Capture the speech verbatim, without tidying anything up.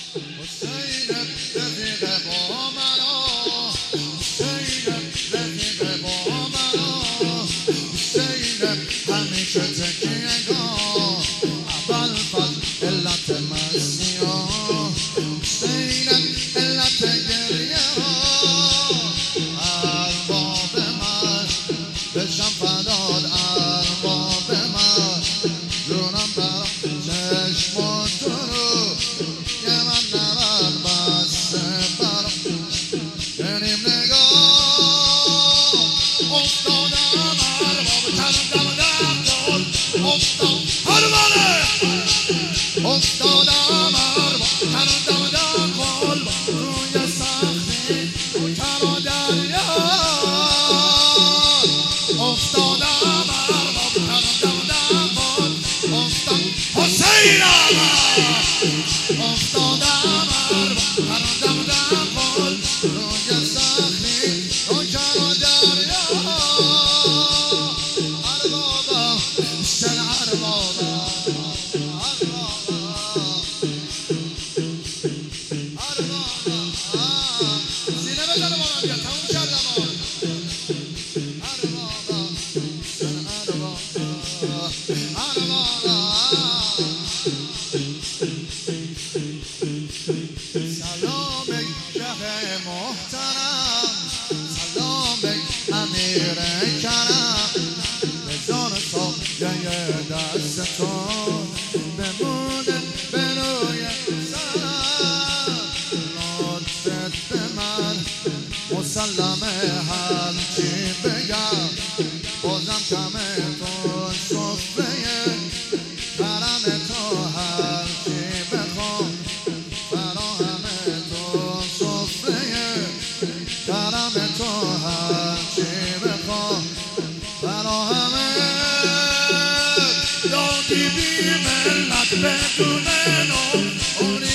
حسین رفیق با مرا، حسین رفیق با مرا، حسین همیشه تکیهگاه، اول فضل علت مسیحا، حسین علت گریه ها، ارباب من بشم فداد، ارباب من جونم برا چشم تو رو، یه من نبر بسته برا بریم نگاه، افتادم ارباب تنم دم دم کن، افتاد هرمانه افتادم ارباب تنم دم دم کن، روی سختی رو کم و دریا، افتادم ارباب تنم دم دم کن، افتاد حسین آقا، افتادم ارباب تنم دم دم کن، روی سختی رو کم و دریا، اربابا حسین اربابا سلام شه محترم، سلام امیر کرم، به جان سایه دستتون بمونه به روی سرم، لطفت به من مسلمه، هرچی بگم بازم کمه، تو صفحه کرم تو، هرچی بخوام فراهمه، تو صفحه کرم تو، هرچی بخوام فراهمه، دادی بی ملت بدون نوم